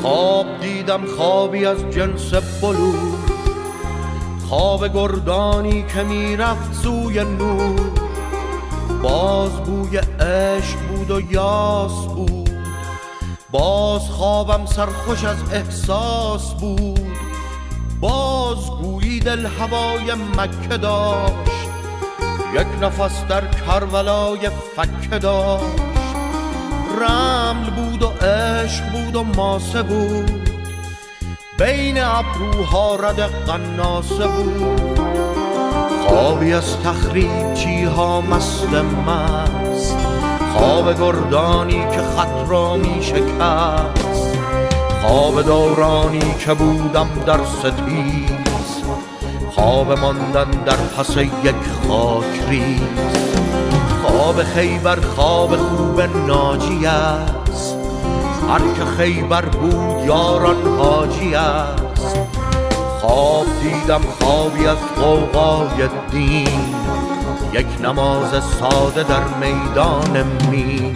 خواب دیدم خوابی از جنس بلور، خواب گردانی که میرفت سوی نور. باز بوی عشق بود و یاس بود، باز خوابم سرخوش از احساس بود. باز گویی دل هوای مکه داشت، یک نفس در کربلای فکه داشت. رمل بود و عشق بود و ماسه بود، بین ابروها رد قناسه بود. خوابی از تخریبچی ها مست مست، خواب گردانی که خط را می شکست. خواب دورانی که بودم در ستیز، خواب ماندن در پس یک خاک ریز. خواب خیبر خواب خوب ناجی است، هر که خیبر بود یاران حاجی است. خواب دیدم خوابی از غوغای دین، یک نماز ساده در میدان مین.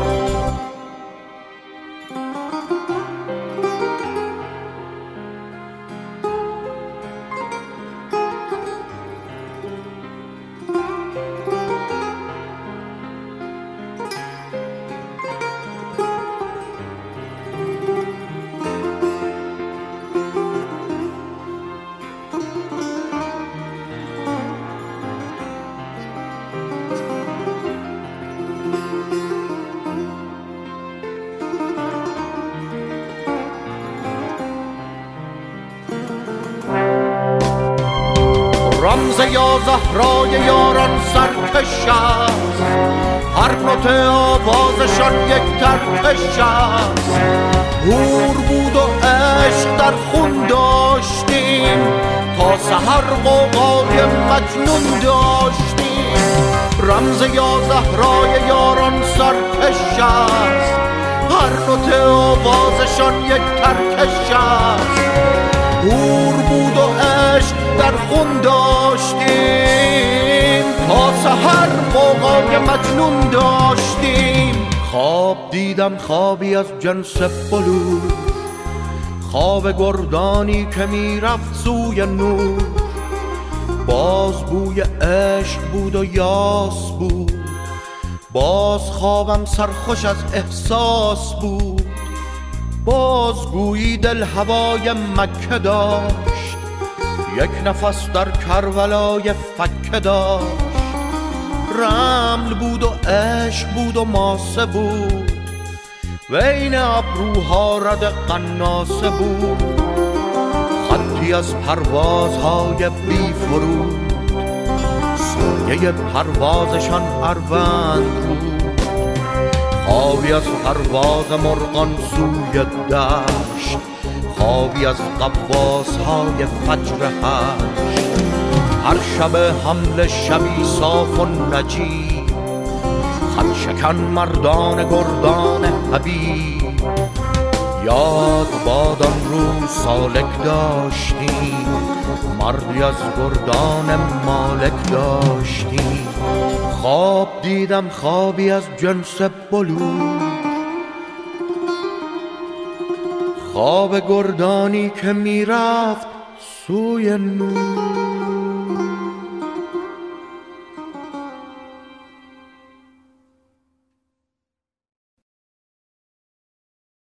رمز یا زهرای یاران سرکش است، هر نوت آوازشان یک ترکش است. هور بود و عشق در خون داشتیم، تا سحر غوغای مجنون داشتیم. رمز یا زهرای یاران سرکش است، هر نوت آوازشان یک ترکش است. هور بود و عشق در خون داشتیم، تا سحر غوغای مجنون داشتیم. خواب دیدم خوابی از جنس بلور، خواب گردانی که میرفت سوی نور. باز بوی عشق بود و یاس بود، باز خوابم سرخوش از احساس بود. باز گویی دل هوای مکه داشت، یک نفس در کربلای فکه داشت. رمل بود و عشق بود و ماسه بود، بین ابروها رد قناسه بود. خطی از پروازهای بی فرود، سایه پروازشان اروند بود. خوابی از پرواز مرغان سوی دشت، خوابی از غواص های فجر هشت. هر شب حمل شبی صاف و نجیب، خط شکن مردان گردان حبیب. یاد باد آن روز سالک داشتیم، مردی از گردان مالک داشتیم. خواب دیدم خوابی از جنس بلور، خواب گردانی که میرفت سوی نور.